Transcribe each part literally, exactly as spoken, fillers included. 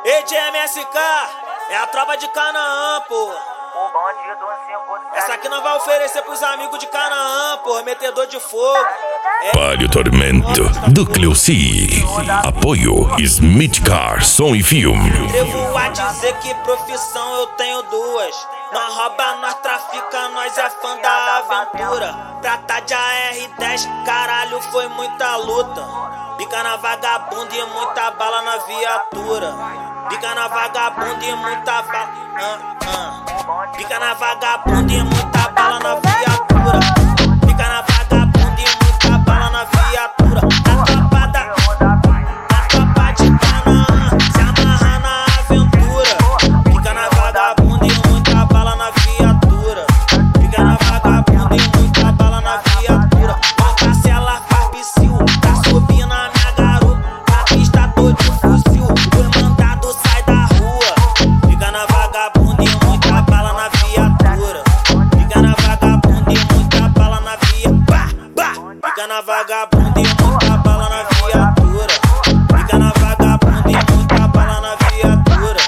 E de M S K, é a tropa de Canaã, pô. Essa aqui não vai oferecer pros amigos de Canaã, pô, metedor de fogo. É... Palio Tormento, Núcleo C. Apoio Smith Car, som e filme. Devo a dizer que profissão eu tenho duas. Nós rouba, nós trafica, nós é fã da aventura. Prata de A R dez, caralho, foi muita luta. Pica na vagabunda e muita bala na viatura. Pica na vagabunda e muita bala. Ah, ah. Pica na vagabunda e muita bala na viatura. Pica na vagabunda e muita bala na viatura. A tropa da, a tropa de Canaã se amarra na aventura. Pica na vagabunda e muita bala na viatura. Pica na vagabunda e muita bala na viatura. Uma cela faz psiu, tá subindo a minha garupa. Na pista tô de fuzil, os mandados sai da rua. Pica na vagabunda e muita bala na viatura. Pica na vagabunda e muita bala na viatura. Pica na vagabunda e muita bala na viatura. Pica na vagabunda e muita bala na viatura.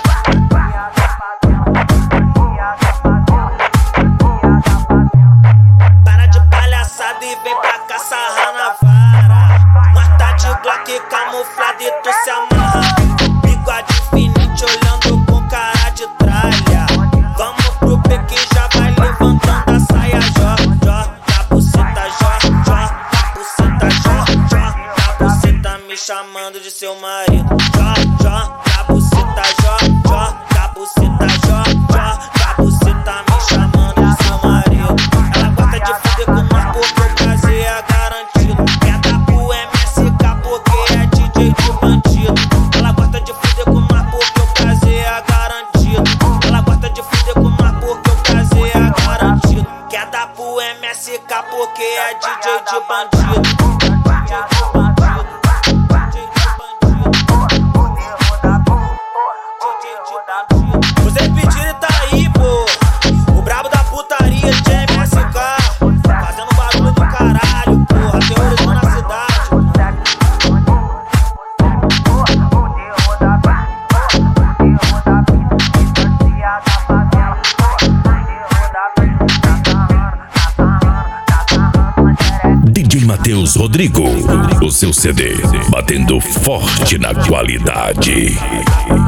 Para de palhaçada e vem pra cá sarrar na vara. Mata de Glock camuflado e tu se amarra. Bigode finite olhando com cara de tralha. Vamos pro P que já vai levantando a saia. Jó, jó, da buceta, jó, jó, da buceta, jó, jó, da buceta me chamando de seu marido. Jó, jó, da buceta, jó, jó, da buceta, jó, jó, da buceta me chamando de seu marido. Ela gosta de fuder com nós porque o prazer é garantido. Quer dar pro M S K porque é D J de bandido. Ela gosta de fuder com nós porque o prazer é garantido. Ela gosta de fuder com nós porque o prazer é garantido. Quer dar pro M S K porque é D J de bandido. Vocês pediram e tá aí, pô. O brabo da putaria de M S K, fazendo barulho do caralho, porra, terrorizando a cidade. D J Matheus Rodrigo, o seu C D, batendo forte na qualidade.